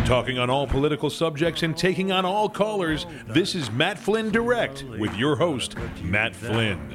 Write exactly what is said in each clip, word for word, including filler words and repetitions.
Talking on all political subjects and taking on all callers, this is Matt Flynn Direct with your host, Matt Flynn.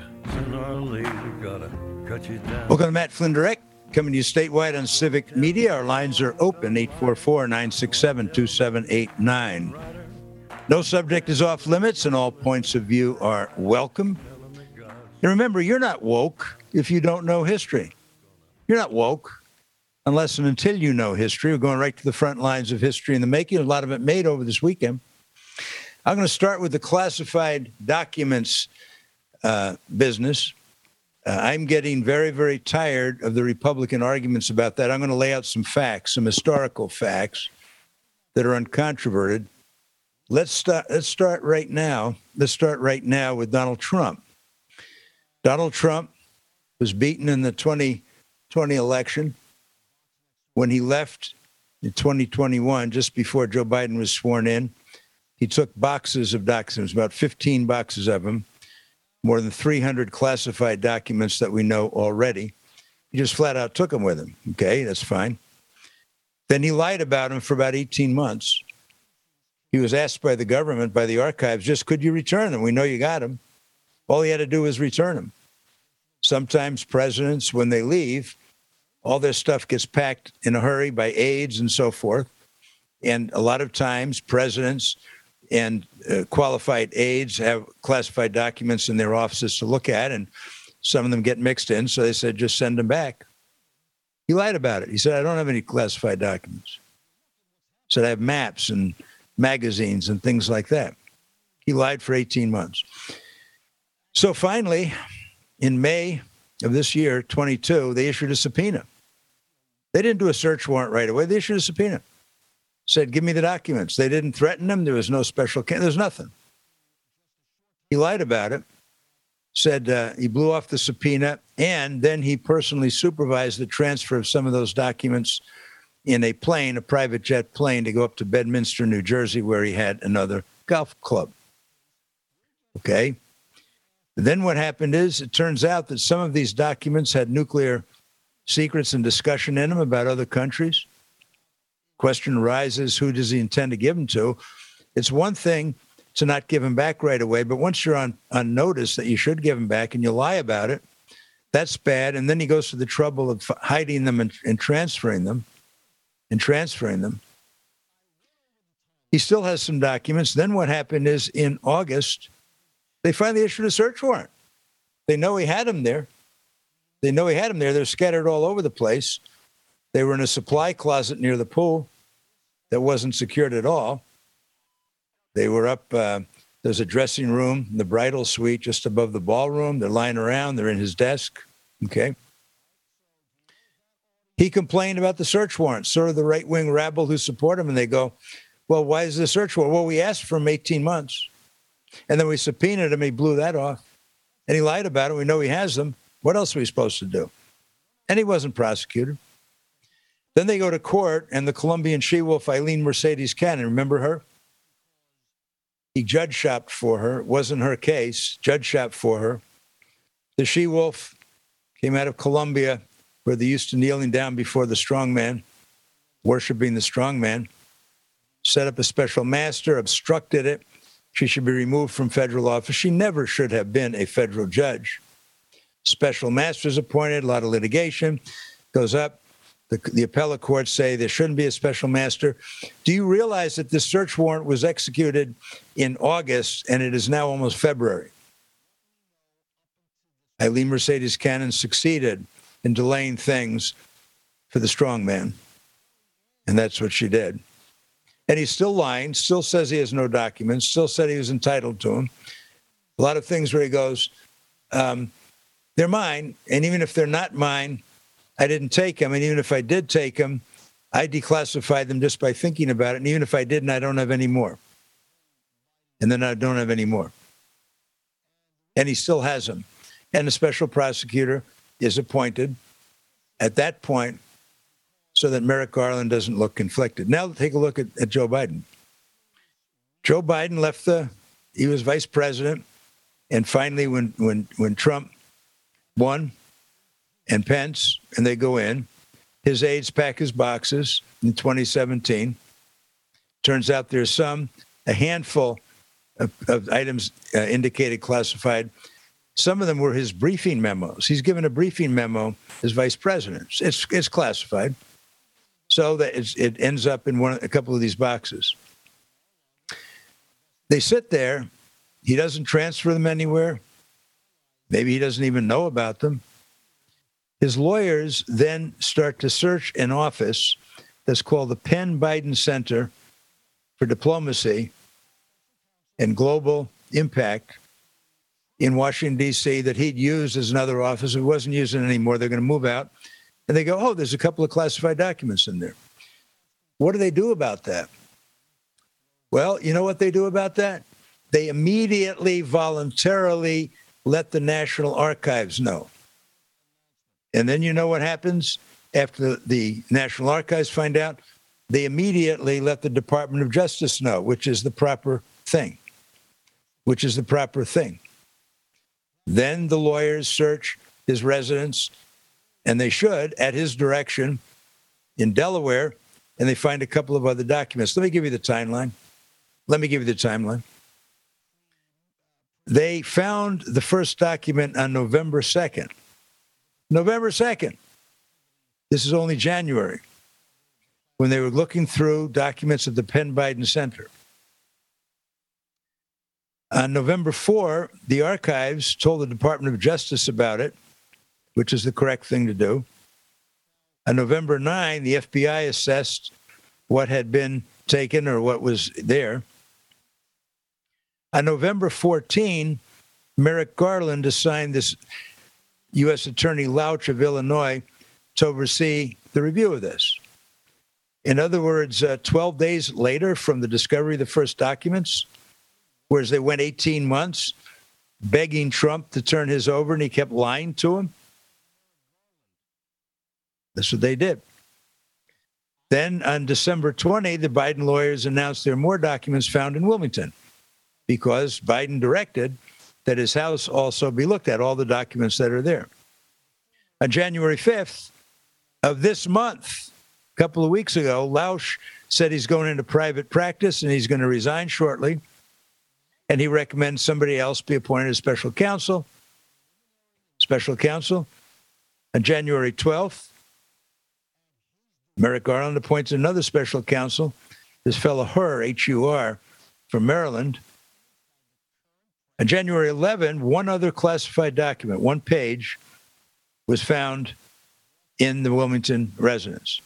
Welcome to Matt Flynn Direct, coming to you statewide on Civic Media. Our lines are open, eight four four, nine six seven, two seven eight nine. No subject is off limits, and all points of view are welcome. And remember, you're not woke if you don't know history. You're not woke unless and until you know history. We're going right to the front lines of history in the making. A lot of it made over this weekend. I'm going to start with the classified documents uh, business. Uh, I'm getting very, very tired of the Republican arguments about that. I'm going to lay out some facts, some historical facts that are uncontroverted. Let's start. Let's start right now. Let's start right now with Donald Trump. Donald Trump was beaten in the twenty twenty election. When he left in twenty twenty-one, just before Joe Biden was sworn in, he took boxes of documents, about fifteen boxes of them, more than three hundred classified documents that we know already. He just flat out took them with him. Okay, that's fine. Then he lied about them for about eighteen months. He was asked by the government, by the archives, just could you return them? We know you got them. All he had to do was return them. Sometimes presidents, when they leave, all their stuff gets packed in a hurry by aides and so forth. And a lot of times presidents and uh, qualified aides have classified documents in their offices to look at, and some of them get mixed in. So they said, just send them back. He lied about it. He said, I don't have any classified documents. He said, I have maps and magazines and things like that. He lied for eighteen months. So finally, in May of this year, twenty-two, they issued a subpoena. They didn't do a search warrant right away. They issued a subpoena. Said, give me the documents. They didn't threaten him. There was no special case. There's nothing. He lied about it. Said uh, he blew off the subpoena, and then he personally supervised the transfer of some of those documents in a plane, a private jet plane, to go up to Bedminster, New Jersey, where he had another golf club. Okay? Then what happened is, it turns out that some of these documents had nuclear secrets and discussion in them about other countries. Question arises, who does he intend to give them to? It's one thing to not give them back right away, but once you're on, on notice that you should give them back and you lie about it, that's bad. And then he goes to the trouble of hiding them and, and transferring them, and transferring them. He still has some documents. Then what happened is, in August, they finally issued a search warrant. They know he had them there. They know he had them there. They're scattered all over the place. They were in a supply closet near the pool that wasn't secured at all. They were up, uh, there's a dressing room, the bridal suite just above the ballroom. They're lying around. They're in his desk. Okay. He complained about the search warrant, sort of the right-wing rabble who support him, and they go, well, why is the search warrant? Well, we asked for him eighteen months, and then we subpoenaed him. He blew that off, and he lied about it. We know he has them. What else are we supposed to do? And he wasn't prosecuted. Then they go to court, and the Colombian she-wolf, Eileen Mercedes Cannon, remember her? He judge shopped for her. It wasn't her case. Judge shopped for her. The she-wolf came out of Colombia, where they used to kneeling down before the strong man, worshiping the strong man, set up a special master, obstructed it. She should be removed from federal office. She never should have been a federal judge. Special masters appointed, a lot of litigation, goes up. The, the appellate courts say there shouldn't be a special master. Do you realize that this search warrant was executed in August, and it is now almost February? Eileen Mercedes Cannon succeeded in delaying things for the strong man. And that's what she did. And he's still lying, still says he has no documents, still said he was entitled to them. A lot of things where he goes, um, they're mine, and even if they're not mine, I didn't take them. And even if I did take them, I declassified them just by thinking about it. And even if I didn't, I don't have any more. And then I don't have any more. And he still has them. And a special prosecutor is appointed at that point so that Merrick Garland doesn't look conflicted. Now take a look at, at Joe Biden. Joe Biden left the, he was vice president. And finally, when when when Trump won and Pence, and they go in, his aides pack his boxes in twenty seventeen. Turns out there's some, a handful of, of items uh, indicated classified. Some of them were his briefing memos. He's given a briefing memo as vice president. It's it's classified, so that it's, it ends up in one a couple of these boxes. They sit there. He doesn't transfer them anywhere. Maybe he doesn't even know about them. His lawyers then start to search an office that's called the Penn Biden Center for Diplomacy and Global Impact in Washington, D C, that he'd used as another office. He wasn't using it anymore. They're going to move out. And they go, oh, there's a couple of classified documents in there. What do they do about that? Well, you know what they do about that? They immediately, voluntarily let the National Archives know. And then you know what happens after the National Archives find out? They immediately let the Department of Justice know, which is the proper thing, which is the proper thing. Then the lawyers search his residence, and they should, at his direction, in Delaware, and they find a couple of other documents. Let me give you the timeline. Let me give you the timeline. They found the first document on November second. November second. This is only January, when they were looking through documents at the Penn Biden Center. On November fourth, the archives told the Department of Justice about it, which is the correct thing to do. On November ninth, the F B I assessed what had been taken or what was there. On November fourteenth, Merrick Garland assigned this U S Attorney Lauch of Illinois to oversee the review of this. In other words, uh, twelve days later from the discovery of the first documents, whereas they went eighteen months begging Trump to turn his over, and he kept lying to him. That's what they did. Then on December twentieth, the Biden lawyers announced there are more documents found in Wilmington because Biden directed that his house also be looked at, all the documents that are there. On January fifth of this month, a couple of weeks ago, Lauch said he's going into private practice and he's going to resign shortly. And he recommends somebody else be appointed as special counsel. Special counsel. On January twelfth, Merrick Garland appoints another special counsel, this fellow Hur, H U R, from Maryland. On January eleventh, one other classified document, one page, was found in the Wilmington residence.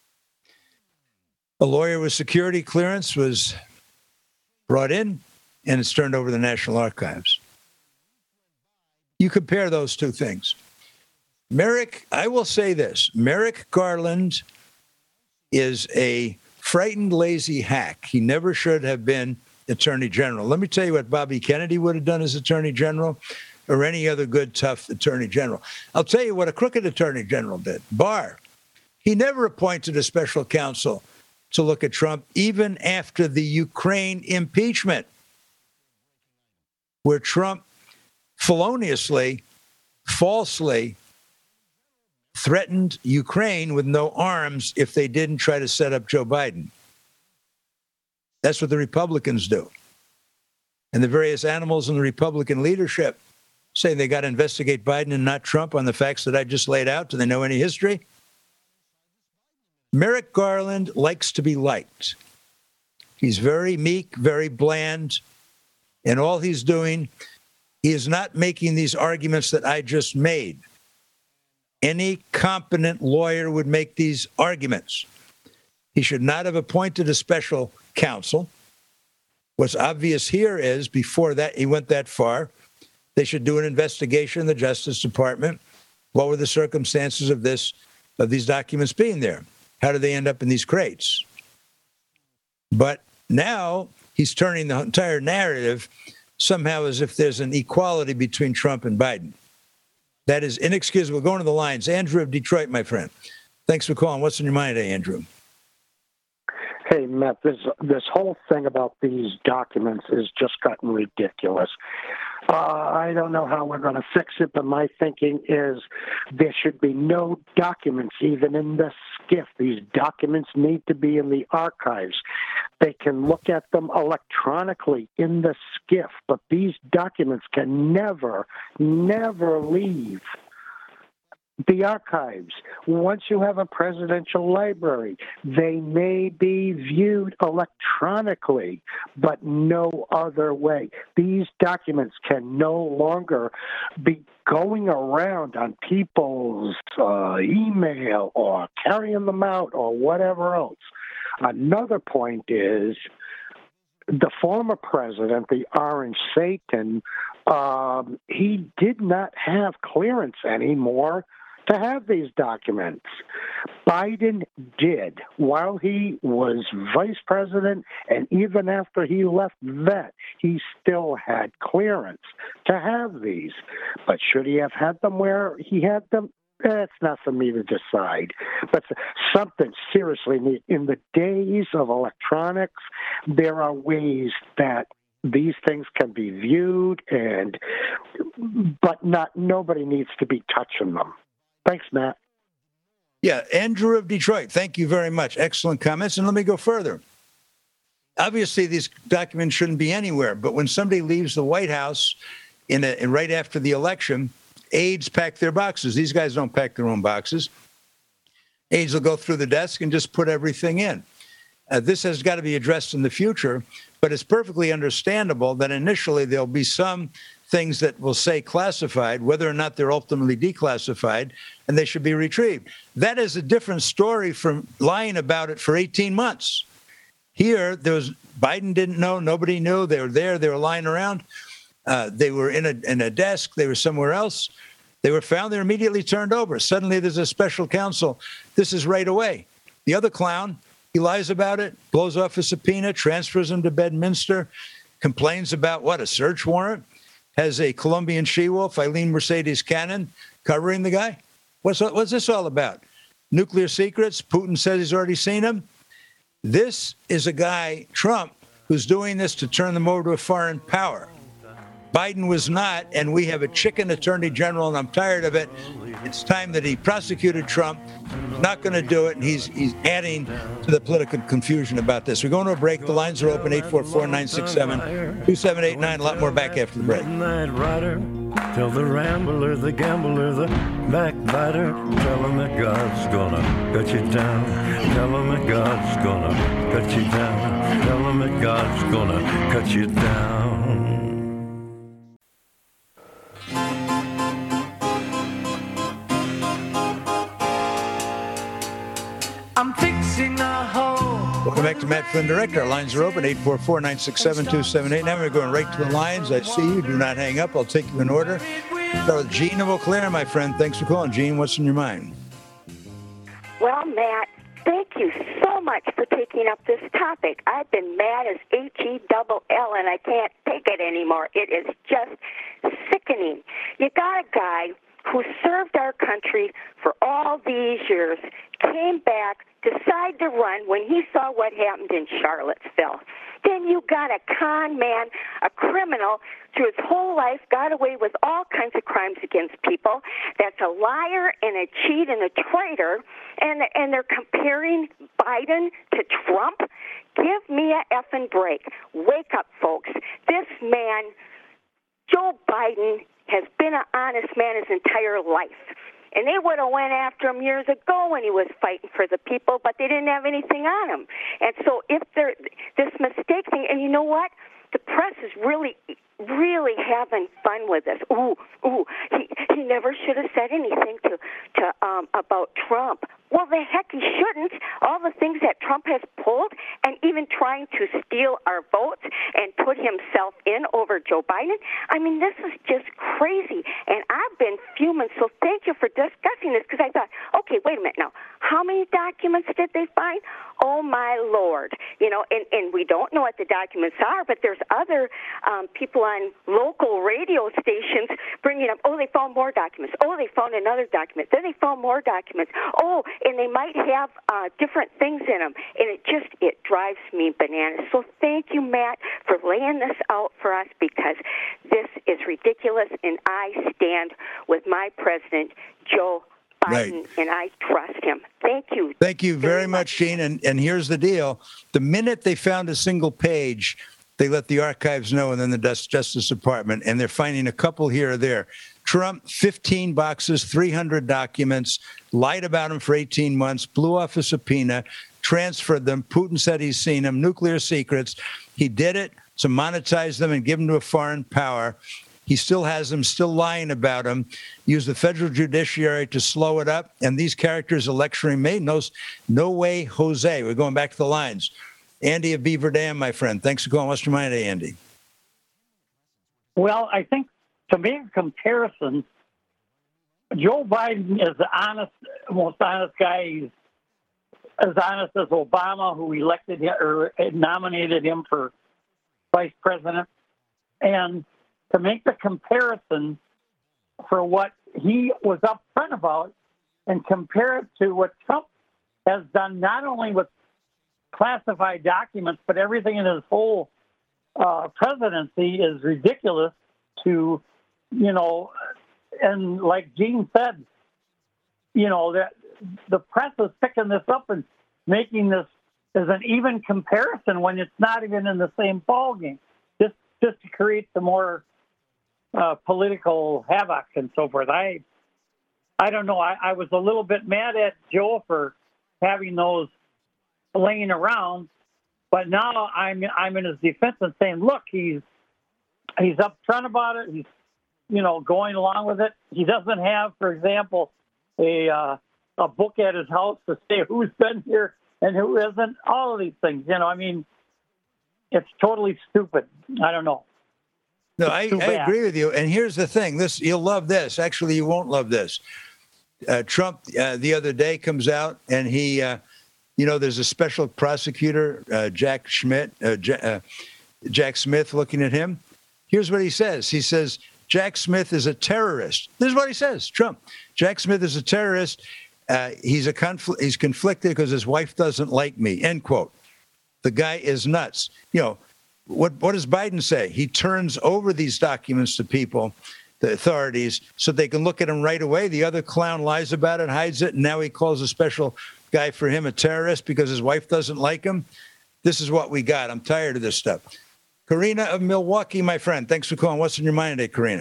A lawyer with security clearance was brought in, and it's turned over to the National Archives. You compare those two things. Merrick, I will say this, Merrick Garland is a frightened, lazy hack. He never should have been Attorney General. Let me tell you what Bobby Kennedy would have done as Attorney General, or any other good, tough Attorney General. I'll tell you what a crooked Attorney General did. Barr, he never appointed a special counsel to look at Trump, even after the Ukraine impeachment, where Trump feloniously, falsely threatened Ukraine with no arms if they didn't try to set up Joe Biden. That's what the Republicans do. And the various animals in the Republican leadership say they got to investigate Biden and not Trump on the facts that I just laid out. Do they know any history? Merrick Garland likes to be liked. He's very meek, very bland, and all he's doing, he is not making these arguments that I just made. Any competent lawyer would make these arguments. He should not have appointed a special counsel. What's obvious here is, before that he went that far, they should do an investigation in the Justice Department. What were the circumstances of this, of these documents being there? How did they end up in these crates? But now he's turning the entire narrative somehow as if there's an equality between Trump and Biden. That is inexcusable. Going to the lines. Andrew of Detroit, my friend. Thanks for calling. What's on your mind today, Andrew? Hey, Matt, this, this whole thing about these documents is just gotten ridiculous. Uh, I I don't know how we're going to fix it, but my thinking is there should be no documents even in the SCIF. These documents need to be in the archives. They can look at them electronically in the SCIF, but these documents can never, never leave the archives. Once you have a presidential library, they may be viewed electronically, but no other way. These documents can no longer be going around on people's uh, email or carrying them out or whatever else. Another point is the former president, the Orange Satan, um, he did not have clearance anymore to have these documents. Biden did while he was vice president, and even after he left that, he still had clearance to have these. But should he have had them where he had them? That's not for me to decide. But something seriously neat. In the days of electronics, there are ways that these things can be viewed, and but not nobody needs to be touching them. Thanks, Matt. Yeah, Andrew of Detroit, thank you very much. Excellent comments. And let me go further. Obviously, these documents shouldn't be anywhere, but when somebody leaves the White House in, a, in right after the election, aides pack their boxes. These guys don't pack their own boxes. Aides will go through the desk and just put everything in. Uh, this has got to be addressed in the future, but it's perfectly understandable that initially there'll be some things that will say classified, whether or not they're ultimately declassified, and they should be retrieved. That is a different story from lying about it for eighteen months. Here, there was Biden didn't know, nobody knew. They were there, they were lying around. Uh, they were in a in a desk, they were somewhere else. They were found, they were immediately turned over. Suddenly there's a special counsel. This is right away. The other clown, he lies about it, blows off a subpoena, transfers him to Bedminster, complains about what, a search warrant? Has a Colombian she-wolf, Eileen Mercedes Cannon, covering the guy? What's, what's this all about? Nuclear secrets? Putin says he's already seen them? This is a guy, Trump, who's doing this to turn them over to a foreign power. Biden was not, and we have a chicken attorney general, and I'm tired of it. It's time that he prosecuted Trump. He's not going to do it, and he's he's adding to the political confusion about this. We're going to a break. The lines are open, eight four four, nine six seven, two seven eight nine. A lot more back after the break. Tell the rambler, the gambler, the backbiter, tell him that God's gonna cut you down. Tell him that God's gonna cut you down. Tell him that God's gonna cut you down. I'm fixing a hole. Welcome back to Matt Flynn Direct. Our lines are open, eight four four, nine six seven, two seven eight nine. We're going right to the lines. I see you. Do not hang up. I'll take you in order. Start with Gene of Eau Claire, my friend. Thanks for calling. Gene, what's in your mind? Well, Matt, thank you so much for taking up this topic. I've been mad as H E double L, and I can't take it anymore. It is just sickening. You got a guy who served our country for all these years, came back, decided to run when he saw what happened in Charlottesville. Then you got a con man, a criminal, through his whole life, got away with all kinds of crimes against people. That's a liar and a cheat and a traitor, and and they're comparing Biden to Trump. Give me a effing break. Wake up, folks. This man, Joe Biden, has been an honest man his entire life. And they would have went after him years ago when he was fighting for the people, but they didn't have anything on him. And so if they're this mistake thing, and you know what? The press is really, really having fun with this. Ooh, ooh, he he never should have said anything to to um, about Trump. Well, the heck he shouldn't. All the things that Trump has pulled, and even trying to steal our votes and put himself in over Joe Biden. I mean, this is just crazy. And I've been fuming, so thank you for discussing this, because I thought, okay, wait a minute now. How many documents did they find? Oh, my Lord. You know, and, and we don't know what the documents are, but there's other um, people on local radio stations bringing up, oh, they found more documents. Oh, they found another document. Then they found more documents. Oh, and they might have uh, different things in them. And it just, it drives me bananas. So thank you, Matt, for laying this out for us, because this is ridiculous, and I stand with my president, Joe Biden, Right. and I trust him. Thank you. Thank you very much, Gene. And, and here's the deal. The minute they found a single page, they let the archives know, and then the Justice Department, and they're finding a couple here or there. Trump, fifteen boxes, three hundred documents, lied about him for eighteen months, blew off a subpoena, transferred them. Putin said he's seen them, nuclear secrets. He did it to monetize them and give them to a foreign power. He still has them, still lying about them. Used the federal judiciary to slow it up. And these characters are lecturing me. No, no way, Jose. We're going back to the lines. Andy of Beaver Dam, my friend. Thanks for calling. What's your mind, Andy? Well, I think to make a comparison, Joe Biden is the honest, most honest guy. He's as honest as Obama, who elected him or nominated him for vice president. And to make the comparison for what he was upfront about and compare it to what Trump has done, not only with classified documents, but everything in his whole uh, presidency is ridiculous to, you know, and like Gene said, you know, that the press is picking this up and making this as an even comparison when it's not even in the same ballgame, just just to create some more uh, political havoc and so forth. I I don't know. I, I was a little bit mad at Joe for having those laying around, but now I'm I'm in his defense and saying, look, he's he's upfront about it. He's you know going along with it. He doesn't have, for example, a uh, a book at his house to say who's been here and who isn't. All of these things, you know. I mean, it's totally stupid. I don't know. No, I, I agree with you. And here's the thing: this you'll love this. Actually, you won't love this. Uh, Trump uh, the other day comes out and he, uh, you know, there's a special prosecutor, uh, Jack Schmidt, uh, J- uh, Jack Smith, looking at him. Here's what he says. He says, Jack Smith is a terrorist. This is what he says, Trump. Jack Smith is a terrorist. Uh, he's a confl- he's conflicted because his wife doesn't like me, end quote. The guy is nuts. You know, what, what does Biden say? He turns over these documents to people, the authorities, so they can look at them right away. The other clown lies about it, hides it, and now he calls a special guy for him a terrorist because his wife doesn't like him. This is what we got. I'm tired of this stuff. Karina of Milwaukee, my friend. Thanks for calling. What's in your mind today, Karina?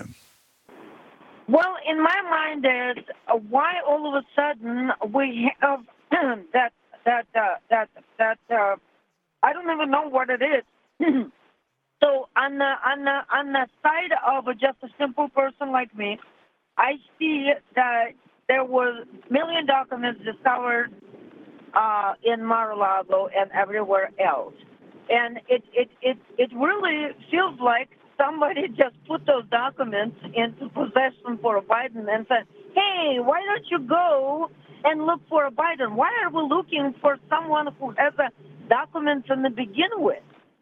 Well, in my mind is uh, why all of a sudden we have that that uh, that that uh, I don't even know what it is. So on the on the on the side of just a simple person like me, I see that there was million documents discovered uh, in Mar-a-Lago and everywhere else, and it it it it really feels like somebody just put those documents into possession for a Biden and said, "Hey, why don't you go and look for a Biden? Why are we looking for someone who has a documents in the begin with?"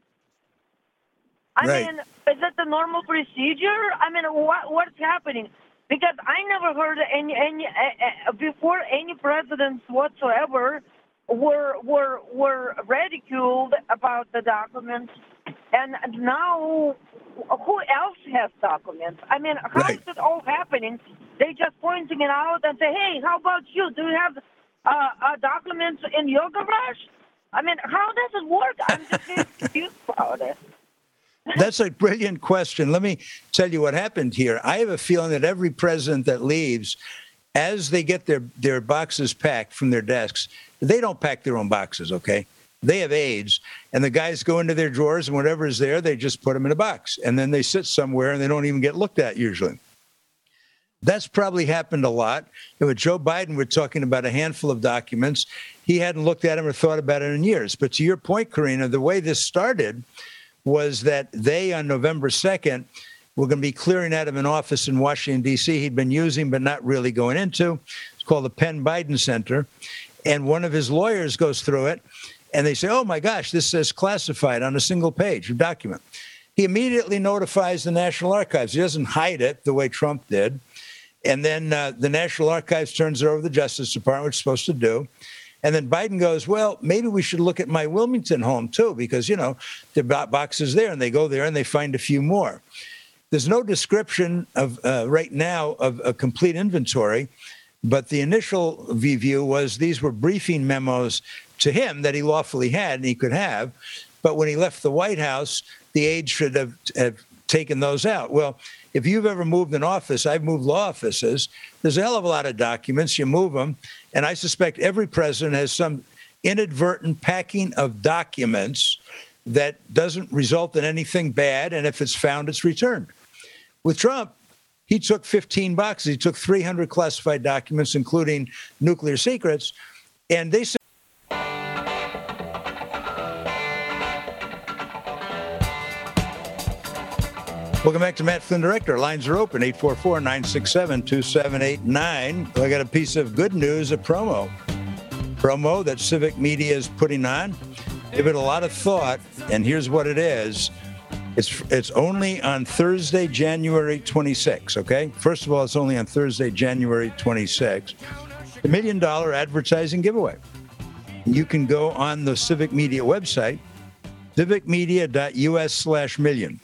I Right. mean, is it the normal procedure? I mean, what what's happening? Because I never heard any any uh, uh, before any presidents whatsoever were were were ridiculed about the documents, and now who else has documents? I mean, how Right. is it all happening? They just pointing it out and say, "Hey, how about you? Do you have uh, uh, documents in your garage?" I mean, how does it work? I'm just very confused about it. That's a brilliant question. Let me tell you what happened here. I have a feeling that every president that leaves, as they get their, their boxes packed from their desks, they don't pack their own boxes, okay? They have aides, and the guys go into their drawers, and whatever is there, they just put them in a box. And then they sit somewhere, and they don't even get looked at usually. That's probably happened a lot. And with Joe Biden, we're talking about a handful of documents. He hadn't looked at them or thought about it in years. But to your point, Karina, the way this started was that they, on November second, were going to be clearing out of an office in Washington, D C he'd been using but not really going into. It's called the Penn Biden Center. And one of his lawyers goes through it, and they say, oh, my gosh, this says classified on a single page of document. He immediately notifies the National Archives. He doesn't hide it the way Trump did. And then uh, the National Archives turns it over to the Justice Department, which it's supposed to do. And then Biden goes, well, maybe we should look at my Wilmington home, too, because, you know, the boxes there, and they go there and they find a few more. there's no description of uh, right now of a complete inventory, but the initial view was these were briefing memos to him that he lawfully had and he could have. But when he left the White House, the aides should have, have taken those out. Well, if you've ever moved an office, I've moved law offices, there's a hell of a lot of documents. You move them. And I suspect every president has some inadvertent packing of documents that doesn't result in anything bad. And if it's found, it's returned. With Trump, he took fifteen boxes. He took three hundred classified documents, including nuclear secrets. And they said, welcome back to Matt Flynn Director. Lines are open, eight four four, nine six seven, two seven eight nine. I got a piece of good news, a promo. Promo that Civic Media is putting on. Give it a lot of thought, and here's what it is. It's it's only on Thursday, January twenty-sixth, okay? First of all, it's only on Thursday, January twenty-sixth. The Million Dollar Advertising Giveaway. You can go on the Civic Media website, civicmedia.us slash million.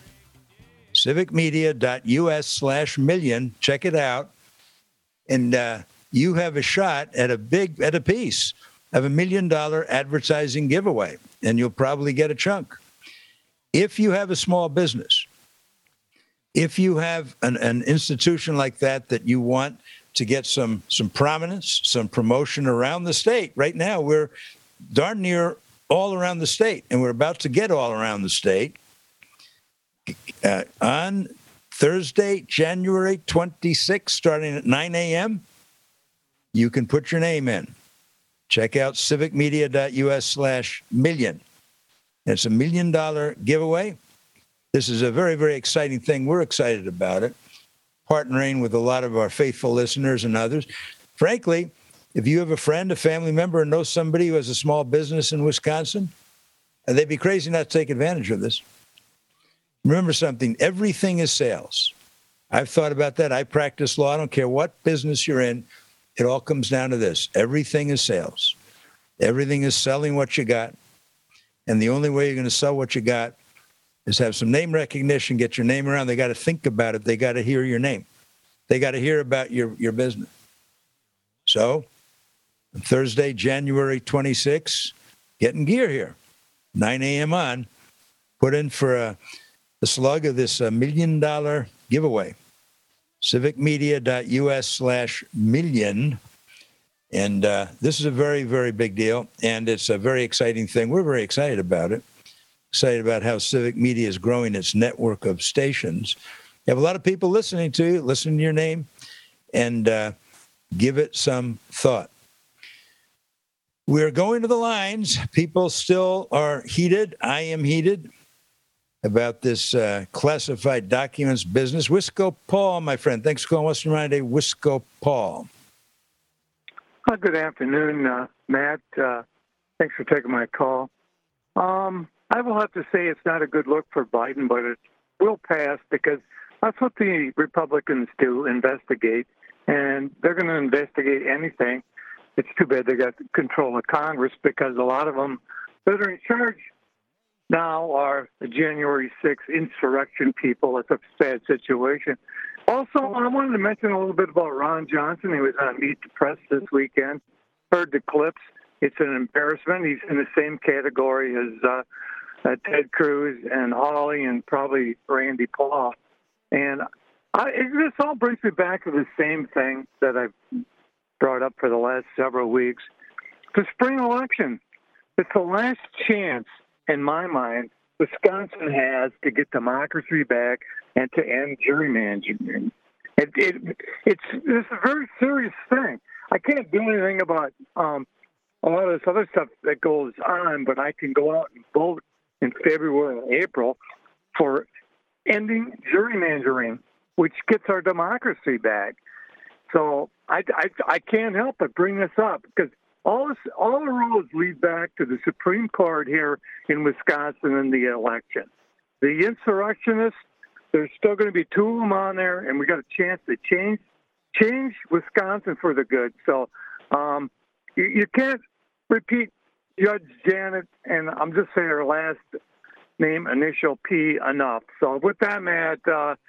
civicmedia.us slash million. Check it out. And uh, you have a shot at a big, at a piece of a million dollar advertising giveaway. And you'll probably get a chunk. If you have a small business, if you have an, an institution like that that you want to get some, some prominence, some promotion around the state, right now we're darn near all around the state, and we're about to get all around the state. Uh, on Thursday, January twenty-sixth, starting at nine a.m., you can put your name in. Check out civicmedia.us slash million. It's a million dollar giveaway. This is a very, very exciting thing. We're excited about it, partnering with a lot of our faithful listeners and others. Frankly, if you have a friend, a family member, and know somebody who has a small business in Wisconsin, they'd be crazy not to take advantage of this. Remember something, everything is sales. I've thought about that. I practice law. I don't care what business you're in. It all comes down to this. Everything is sales. Everything is selling what you got. And the only way you're going to sell what you got is have some name recognition, get your name around. They got to think about it. They got to hear your name. They got to hear about your, your business. So on Thursday, January twenty-sixth, getting gear here, nine a.m. on, put in for a the slug of this uh, million dollar giveaway. civicmedia.us slash million. And uh, this is a very, very big deal. And it's a very exciting thing. We're very excited about it. Excited about how Civic Media is growing its network of stations. You have a lot of people listening to you, listening to your name, and uh, give it some thought. We're going to the lines. People still are heated. I am heated about this uh, classified documents business. Wisco Paul, my friend. Thanks for calling Western Rhine today. Wisco Paul. Uh, good afternoon, uh, Matt. Uh, thanks for taking my call. Um, I will have to say it's not a good look for Biden, but it will pass because that's what the Republicans do, investigate, and they're going to investigate anything. It's too bad they got control of Congress because a lot of them that are in charge now are the January sixth insurrection people. It's a sad situation. Also, I wanted to mention a little bit about Ron Johnson. He was on Meet the Press this weekend. Heard the clips. It's an embarrassment. He's in the same category as uh, uh, Ted Cruz and Hawley and probably Randy Paul. And I, it, this all brings me back to the same thing that I've brought up for the last several weeks. The spring election. It's the last chance, in my mind, Wisconsin has to get democracy back and to end gerrymandering. It, it, it's, it's a very serious thing. I can't do anything about um, a lot of this other stuff that goes on, but I can go out and vote in February and April for ending gerrymandering, which gets our democracy back. So I, I, I can't help but bring this up because all this, all the roads lead back to the Supreme Court here in Wisconsin in the election. The insurrectionists, there's still going to be two of them on there, and we got a chance to change change Wisconsin for the good. So um, you, you can't repeat Judge Janet, and I'm just saying her last name, initial P, enough. So with that, Matt, uh,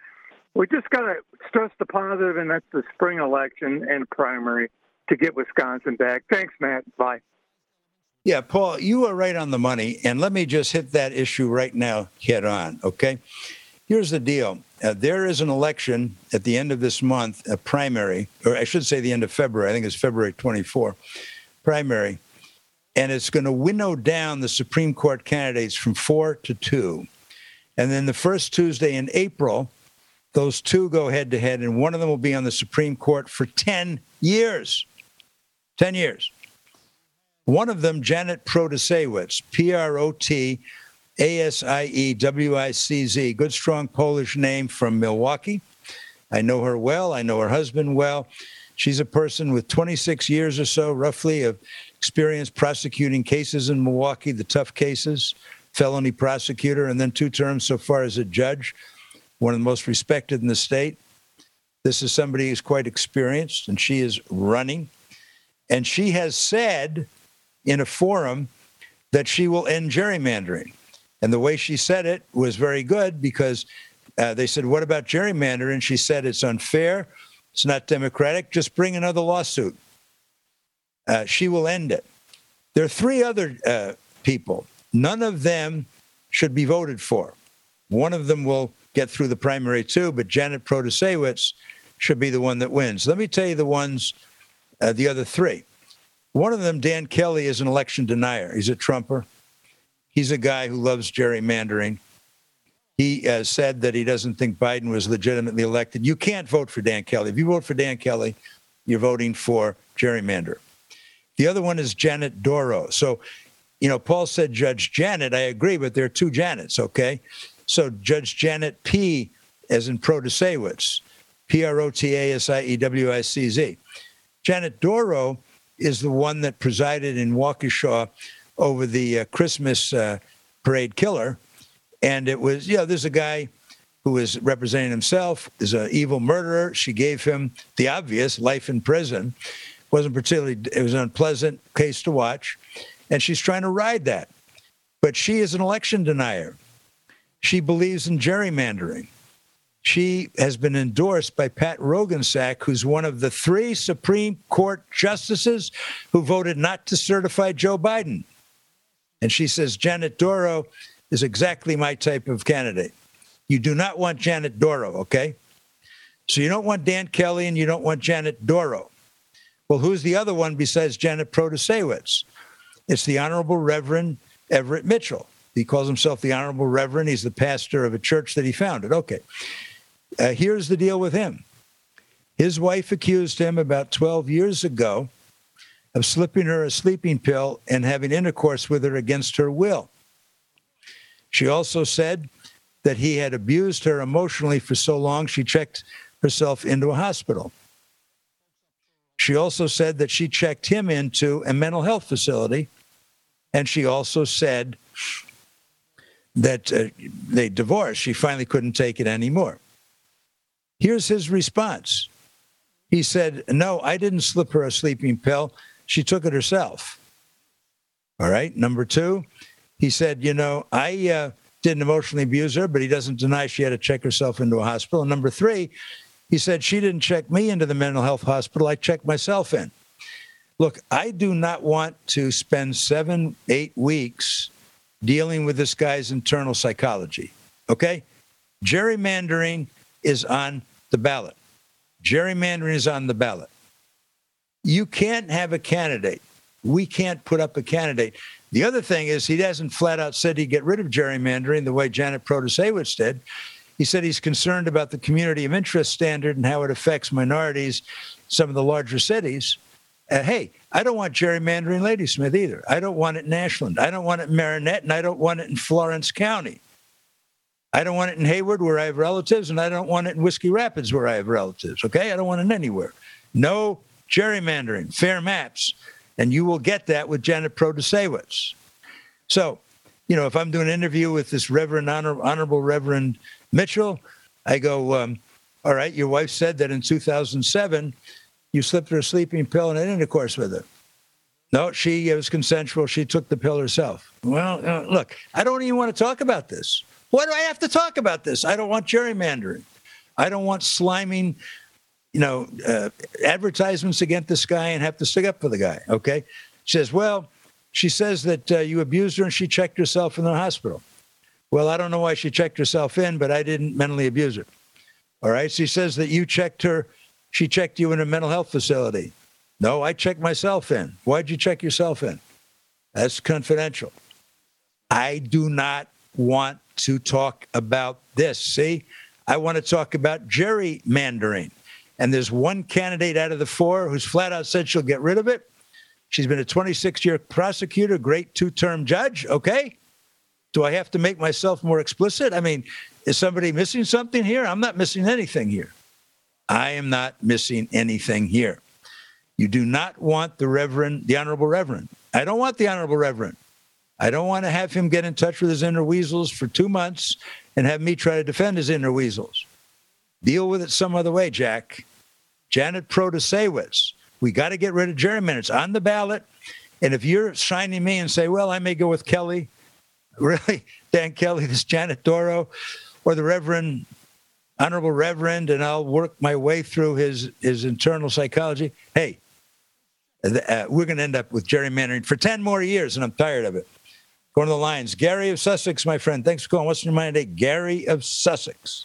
we just got to stress the positive, and that's the spring election and primary to get Wisconsin back. Thanks, Matt. Bye. Yeah, Paul, you are right on the money. And let me just hit that issue right now head on, okay? Here's the deal. Uh, there is an election at the end of this month, a primary, or I should say the end of February. I think it's February twenty-fourth, primary. And it's going to winnow down the Supreme Court candidates from four to two. And then the first Tuesday in April, those two go head-to-head, and one of them will be on the Supreme Court for ten years. ten years. One of them, Janet Protasiewicz, P R O T A S I E W I C Z, good, strong Polish name, from Milwaukee. I know her well. I know her husband well. She's a person with twenty-six years or so, roughly, of experience prosecuting cases in Milwaukee, the tough cases, felony prosecutor, and then two terms so far as a judge, one of the most respected in the state. This is somebody who's quite experienced, and she is running. And she has said in a forum that she will end gerrymandering. And the way she said it was very good, because uh, they said, what about gerrymandering? She said, it's unfair. It's not democratic. Just bring another lawsuit. Uh, she will end it. There are three other uh, people. None of them should be voted for. One of them will get through the primary too, but Janet Protasiewicz should be the one that wins. Let me tell you the ones, uh, the other three. One of them, Dan Kelly, is an election denier. He's a Trumper. He's a guy who loves gerrymandering. He uh, said that he doesn't think Biden was legitimately elected. You can't vote for Dan Kelly. If you vote for Dan Kelly, you're voting for gerrymander. The other one is Janet Doro. So, you know, Paul said Judge Janet. I agree, but there are two Janets, okay? So Judge Janet P, as in Protasiewicz, P R O T A S I E W I C Z. Janet Doro is the one that presided in Waukesha over the uh, Christmas uh, parade killer. And it was, you know, there's a guy who is representing himself, is an evil murderer. She gave him the obvious, life in prison. Wasn't particularly, it was an unpleasant case to watch. And she's trying to ride that. But she is an election denier. She believes in gerrymandering. She has been endorsed by Pat Roggensack, who's one of the three Supreme Court justices who voted not to certify Joe Biden. And she says Janet Doro is exactly my type of candidate. You do not want Janet Doro, okay? So you don't want Dan Kelly and you don't want Janet Doro. Well, who's the other one besides Janet Protasiewicz? It's the Honorable Reverend Everett Mitchell. He calls himself the Honorable Reverend. He's the pastor of a church that he founded. Okay. Uh, here's the deal with him. His wife accused him about twelve years ago of slipping her a sleeping pill and having intercourse with her against her will. She also said that he had abused her emotionally for so long she checked herself into a hospital. She also said that she checked him into a mental health facility, and she also said that uh, they divorced. She finally couldn't take it anymore. Here's his response. He said, no, I didn't slip her a sleeping pill. She took it herself. All right. Number two, he said, you know, I uh, didn't emotionally abuse her, but he doesn't deny she had to check herself into a hospital. And number three, he said, she didn't check me into the mental health hospital. I checked myself in. Look, I do not want to spend seven, eight weeks dealing with this guy's internal psychology. Okay? Gerrymandering is on the ballot. Gerrymandering is on the ballot. You can't have a candidate. We can't put up a candidate. The other thing is he hasn't flat out said he'd get rid of gerrymandering the way Janet Protasiewicz did. He said he's concerned about the community of interest standard and how it affects minorities in some of the larger cities. Uh, hey, I don't want gerrymandering in Ladysmith either. I don't want it in Ashland. I don't want it in Marinette, and I don't want it in Florence County. I don't want it in Hayward, where I have relatives, and I don't want it in Whiskey Rapids, where I have relatives, okay? I don't want it anywhere. No gerrymandering, fair maps, and you will get that with Janet Protasiewicz. So, you know, if I'm doing an interview with this Reverend, Honor, Honorable Reverend Mitchell, I go, um, all right, your wife said that in two thousand seven, you slipped her a sleeping pill and had intercourse with her. No, she it was consensual. She took the pill herself. Well, uh, look, I don't even want to talk about this. Why do I have to talk about this? I don't want gerrymandering. I don't want sliming, you know, uh, advertisements against this guy and have to stick up for the guy, okay? She says, well, she says that uh, you abused her and she checked herself in the hospital. Well, I don't know why she checked herself in, but I didn't mentally abuse her. All right? She says that you checked her, she checked you in a mental health facility. No, I checked myself in. Why'd you check yourself in? That's confidential. I do not want to talk about this. See, I want to talk about gerrymandering. And there's one candidate out of the four who's flat out said she'll get rid of it. She's been a twenty-six-year prosecutor, great two-term judge. Okay. Do I have to make myself more explicit? I mean, is somebody missing something here? I'm not missing anything here. I am not missing anything here. You do not want the Reverend, the Honorable Reverend. I don't want the Honorable Reverend. I don't want to have him get in touch with his inner weasels for two months and have me try to defend his inner weasels. Deal with it some other way, Jack. Janet Protasewicz. We got to get rid of gerrymandering. It's on the ballot. And if you're shining me and say, well, I may go with Kelly, really, Dan Kelly, this Janet Doro, or the Reverend, Honorable Reverend, and I'll work my way through his, his internal psychology. Hey, uh, we're going to end up with gerrymandering for ten more years, and I'm tired of it. Going to the lines. Gary of Sussex, my friend. Thanks for calling. What's in your mind today? Gary of Sussex.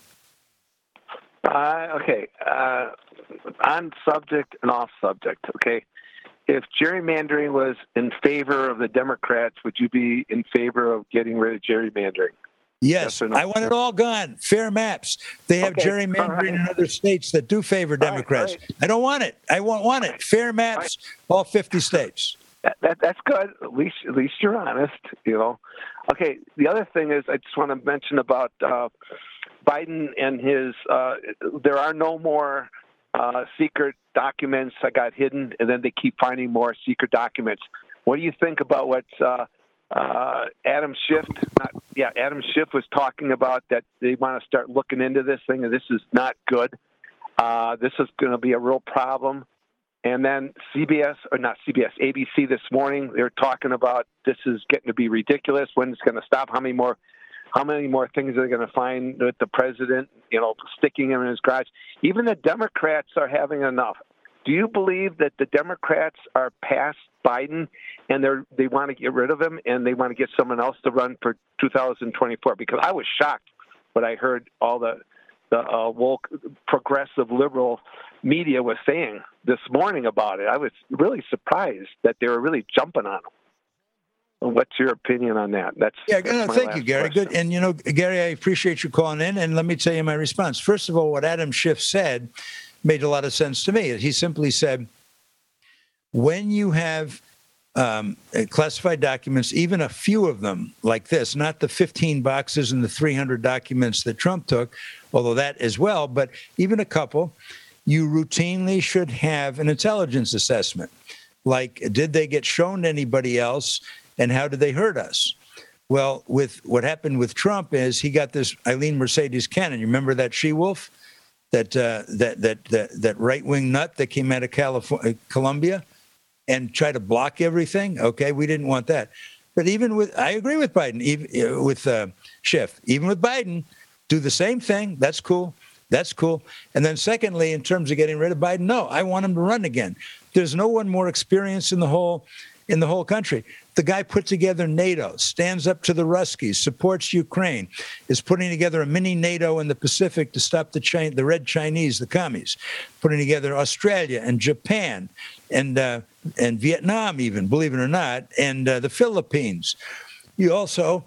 Uh, okay. Uh, on subject and off subject, okay? If gerrymandering was in favor of the Democrats, would you be in favor of getting rid of gerrymandering? Yes, yes no? I want it all gone. Fair maps. They have okay. gerrymandering right. in other states that do favor Democrats. Right, right. I don't want it. I won't want it. Fair maps, all fifty states. That, that, that's good. At least, at least you're honest, you know. Okay, the other thing is I just want to mention about uh, Biden and his, uh, there are no more uh, secret documents that got hidden, and then they keep finding more secret documents. What do you think about what uh, uh, Adam Schiff, not, yeah, Adam Schiff was talking about, that they want to start looking into this thing, and this is not good. Uh, this is going to be a real problem. And then C B S, or not C B S, A B C this morning, they're talking about this is getting to be ridiculous. When it's going to stop? How many more, how many more things are they going to find with the president, you know, sticking him in his garage? Even the Democrats are having enough. Do you believe that the Democrats are past Biden and they're they want to get rid of him and they want to get someone else to run for two thousand twenty-four? Because I was shocked when I heard all the the uh, woke, progressive, liberal media was saying this morning about it. I was really surprised that they were really jumping on him. What's your opinion on that? That's yeah. That's no, thank you, Gary. Question. Good. And you know, Gary, I appreciate you calling in. And let me tell you my response. First of all, what Adam Schiff said made a lot of sense to me. He simply said, when you have um, classified documents, even a few of them like this, not the fifteen boxes and the three hundred documents that Trump took, although that as well, but even a couple, you routinely should have an intelligence assessment. Like, did they get shown to anybody else, and how did they hurt us? Well, with what happened with Trump is he got this Eileen Mercedes Cannon. You remember that she-wolf, that uh, that that that, that right-wing nut that came out of California, Colombia, and tried to block everything? Okay, we didn't want that. But even with, I agree with Biden, even with uh, Schiff, even with Biden, do the same thing. That's cool. That's cool. And then secondly, in terms of getting rid of Biden, no, I want him to run again. There's no one more experienced in the whole in the whole country. The guy put together NATO, stands up to the Ruskies, supports Ukraine, is putting together a mini NATO in the Pacific to stop the China, the Red Chinese, the commies, putting together Australia and Japan and uh, and Vietnam even, believe it or not, and uh, the Philippines. He also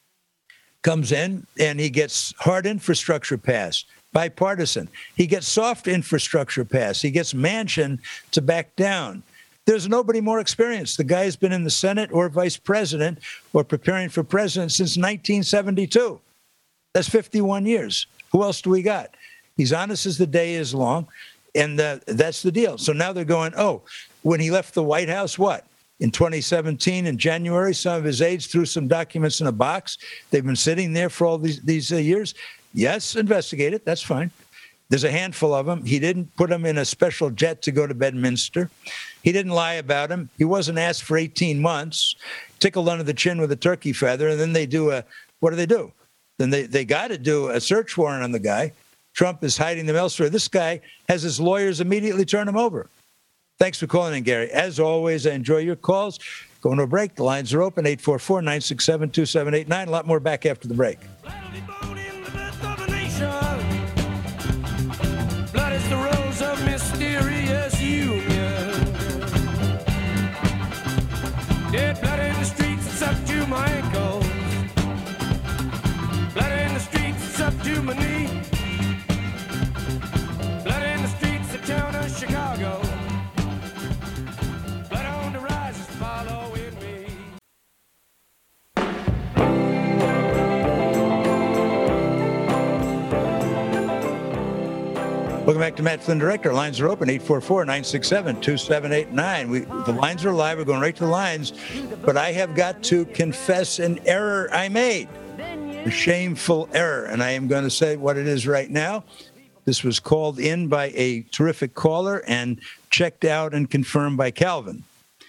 comes in and he gets hard infrastructure passed, bipartisan. He gets soft infrastructure passed. He gets Manchin to back down. There's nobody more experienced. The guy's been in the Senate or vice president or preparing for president since nineteen seventy-two. That's fifty-one years. Who else do we got? He's honest as the day is long, and uh, that's the deal. So now they're going, oh, when he left the White House, what? In twenty seventeen, in January, some of his aides threw some documents in a box. They've been sitting there for all these, these uh, years. Yes, investigate it. That's fine. There's a handful of them. He didn't put them in a special jet to go to Bedminster. He didn't lie about them. He wasn't asked for eighteen months, tickled under the chin with a turkey feather, and then they do a, what do they do? Then they, they got to do a search warrant on the guy. Trump is hiding them elsewhere. This guy has his lawyers immediately turn him over. Thanks for calling in, Gary. As always, I enjoy your calls. Going to a break. The lines are open, eight four four, nine six seven, two seven eight nine. A lot more back after the break. Blood is the rose of mysterious union. Dead blood in the streets, it's up to my ankles. Blood in the streets, it's up to my knee. Blood in the streets, the town of Chicago. Blood on the rise is following me. Welcome back to Matt Flynn Direct. Our lines are open, eight four four, nine six seven, two seven eight nine. We, the lines are live. We're going right to the lines. But I have got to confess an error I made, a shameful error. And I am going to say what it is right now. This was called in by a terrific caller and checked out and confirmed by Calvin.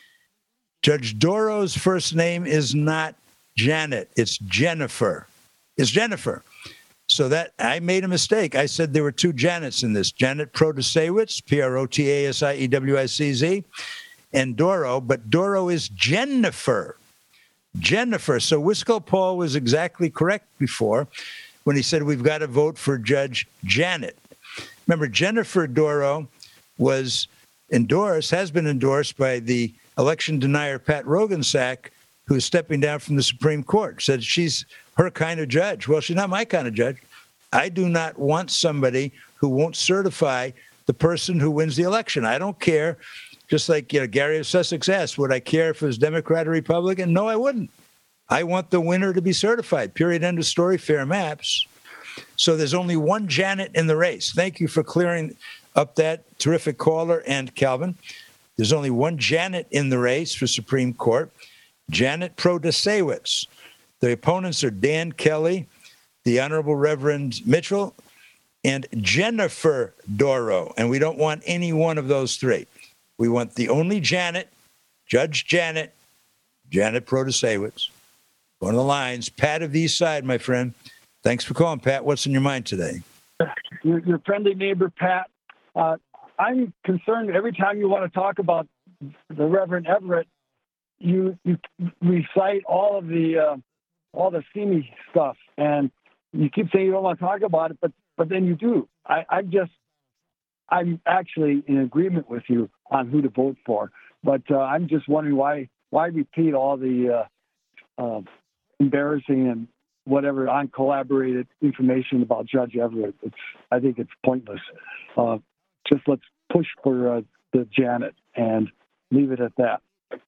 Judge Doro's first name is not Janet. It's Jennifer. It's Jennifer. So that I made a mistake. I said there were two Janets in this. Janet Protasiewicz, P R O T A S I E W I C Z, and Doro. But Doro is Jennifer. Jennifer. So Wisco Paul was exactly correct before when he said we've got to vote for Judge Janet. Remember, Jennifer Doro was endorsed, has been endorsed by the election denier Pat Roggensack, who is stepping down from the Supreme Court. Said she's her kind of judge. Well, she's not my kind of judge. I do not want somebody who won't certify the person who wins the election. I don't care. Just like, you know, Gary of Sussex asked, would I care if it was Democrat or Republican? No, I wouldn't. I want the winner to be certified. Period. End of story. Fair maps. So there's only one Janet in the race. Thank you for clearing up that terrific caller and Calvin. There's only one Janet in the race for Supreme Court, Janet Protasiewicz. The opponents are Dan Kelly, the Honorable Reverend Mitchell, and Jennifer Doro. And we don't want any one of those three. We want the only Janet, Judge Janet, Janet Protasiewicz. One of the lines, Pat of the East Side, my friend. Thanks for calling, Pat. What's in your mind today? Your, your friendly neighbor, Pat. Uh, I'm concerned every time you want to talk about the Reverend Everett, you you recite all of the uh, all the steamy stuff, and you keep saying you don't want to talk about it, but but then you do. I, I'm just I'm actually in agreement with you on who to vote for, but uh, I'm just wondering why why repeat all the uh, uh, embarrassing and whatever uncollaborated information about Judge Everett. It's I think it's pointless. Uh, just let's push for uh, the Janet and leave it at that.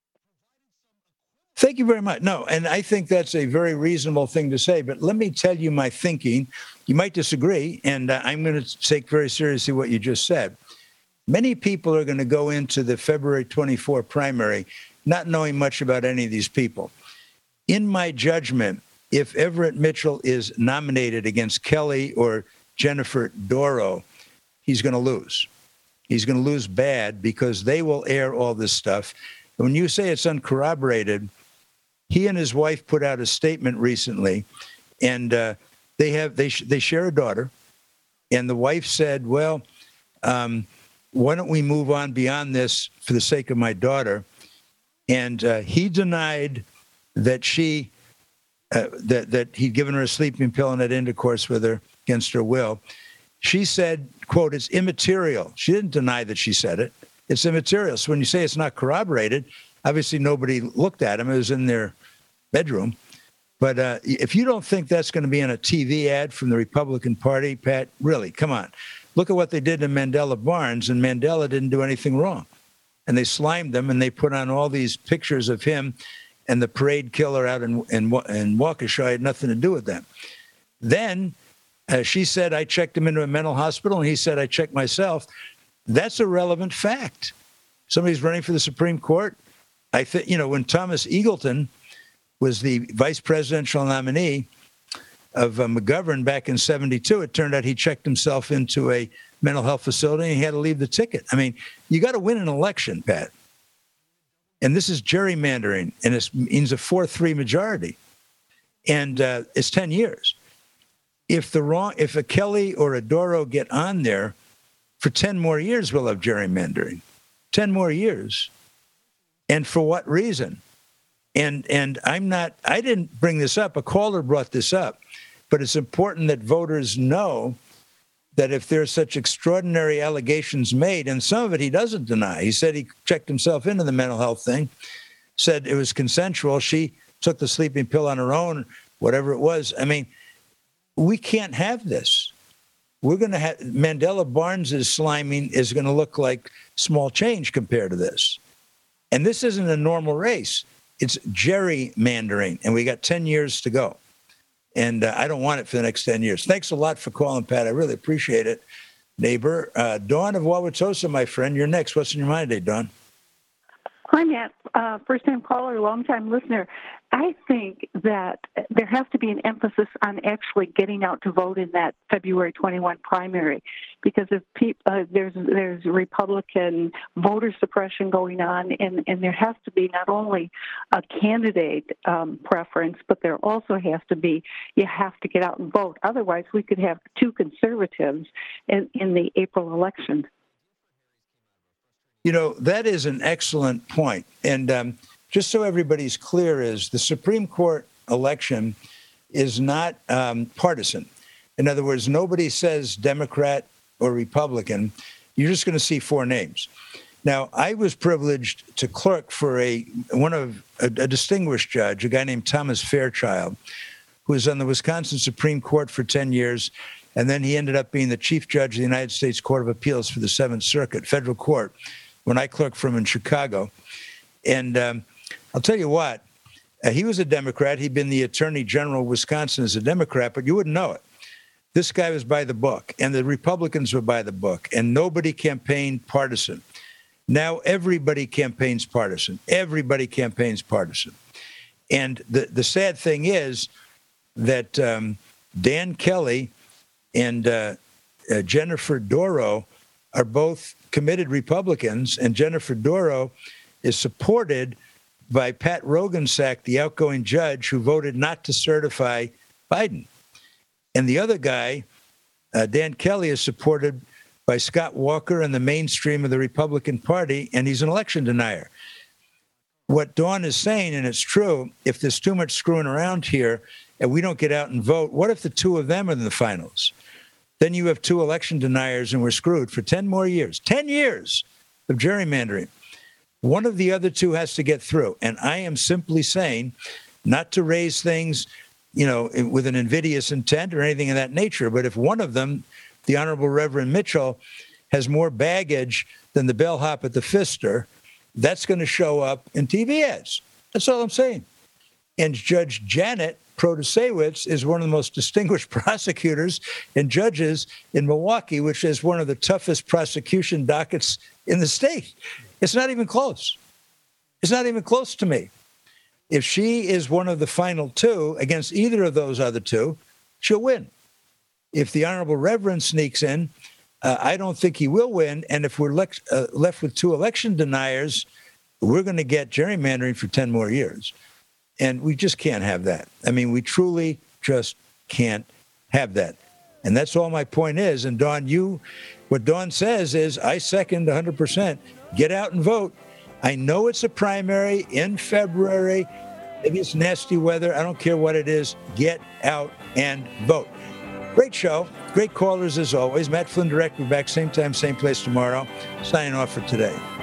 Thank you very much. No, and I think that's a very reasonable thing to say, but let me tell you my thinking. You might disagree, and uh, I'm going to take very seriously what you just said. Many people are going to go into the February twenty-fourth primary not knowing much about any of these people. In my judgment, if Everett Mitchell is nominated against Kelly or Jennifer Doro, he's going to lose. He's going to lose bad because they will air all this stuff. And when you say it's uncorroborated, he and his wife put out a statement recently, and uh, they have they sh- they share a daughter, and the wife said, "Well, um, why don't we move on beyond this for the sake of my daughter?" And uh, he denied that she uh, that that he'd given her a sleeping pill and had intercourse with her against her will. She said, "Quote: It's immaterial." She didn't deny that she said it. It's immaterial. So when you say it's not corroborated, obviously nobody looked at him. It was in their bedroom. But uh, if you don't think that's going to be in a T V ad from the Republican Party, Pat, really, come on. Look at what they did to Mandela Barnes, and Mandela didn't do anything wrong. And they slimed him, and they put on all these pictures of him and the parade killer out in, in, in Waukesha. Had nothing to do with them. Then uh, she said, I checked him into a mental hospital, and he said, I checked myself. That's a relevant fact. Somebody's running for the Supreme Court. I think, you know, when Thomas Eagleton was the vice presidential nominee of uh, McGovern back in seventy-two, it turned out he checked himself into a mental health facility and he had to leave the ticket. I mean, you got to win an election, Pat. And this is gerrymandering, and it means a four three majority. And uh, it's ten years. if the wrong, if a Kelly or a Doro get on there, for ten more years, we'll have gerrymandering. ten more years. And for what reason? And and I'm not, I didn't bring this up. A caller brought this up. But it's important that voters know that if there's such extraordinary allegations made, and some of it he doesn't deny. He said he checked himself into the mental health thing, said it was consensual. She took the sleeping pill on her own, whatever it was. I mean, we can't have this. We're going to have Mandela Barnes's sliming is going to look like small change compared to this. And this isn't a normal race. It's gerrymandering, and we got ten years to go. And uh, I don't want it for the next ten years. Thanks a lot for calling, Pat. I really appreciate it, neighbor. Uh, Dawn of Wauwatosa, my friend, you're next. What's in your mind today, Dawn? Hi, Matt. Uh, first-time caller, long-time listener. I think that there has to be an emphasis on actually getting out to vote in that February twenty-first primary, because if pe- uh, there's there's Republican voter suppression going on, and, and there has to be not only a candidate um, preference, but there also has to be, you have to get out and vote. Otherwise, we could have two conservatives in, in the April election. You know, that is an excellent point. And um, just so everybody's clear is the Supreme Court election is not um, partisan. In other words, nobody says Democrat or Republican. You're just going to see four names. Now, I was privileged to clerk for a one of a, a distinguished judge, a guy named Thomas Fairchild, who was on the Wisconsin Supreme Court for ten years. And then he ended up being the chief judge of the United States Court of Appeals for the Seventh Circuit, federal court, when I clerked for him in Chicago. And um, I'll tell you what, uh, he was a Democrat. He'd been the Attorney General of Wisconsin as a Democrat, but you wouldn't know it. This guy was by the book, and the Republicans were by the book, and nobody campaigned partisan. Now everybody campaigns partisan. Everybody campaigns partisan. And the, the sad thing is that um, Dan Kelly and uh, uh, Jennifer Doro are both committed Republicans, and Jennifer Doro is supported by Pat Roggensack, the outgoing judge who voted not to certify Biden. And the other guy, uh, Dan Kelly, is supported by Scott Walker and the mainstream of the Republican Party, and he's an election denier. What Dawn is saying, and it's true, if there's too much screwing around here and we don't get out and vote, what if the two of them are in the finals? Then you have two election deniers, and we're screwed for ten more years. ten years of gerrymandering. One of the other two has to get through. And I am simply saying, not to raise things, you know, with an invidious intent or anything of that nature, but if one of them, the Honorable Reverend Mitchell, has more baggage than the bellhop at the Pfister, that's going to show up in T V ads. That's all I'm saying. And Judge Janet Protasewicz is one of the most distinguished prosecutors and judges in Milwaukee, which is one of the toughest prosecution dockets in the state. It's not even close. It's not even close to me. If she is one of the final two against either of those other two, she'll win. If the Honorable Reverend sneaks in, uh, I don't think he will win. And if we're le- uh, left with two election deniers, we're going to get gerrymandering for ten more years. And we just can't have that. I mean, we truly just can't have that. And that's all my point is. And Dawn, you, what Dawn says is, I second one hundred percent. Get out and vote. I know it's a primary in February. Maybe it's nasty weather. I don't care what it is. Get out and vote. Great show. Great callers as always. Matt Flynn Direct. We're back same time, same place tomorrow. Signing off for today.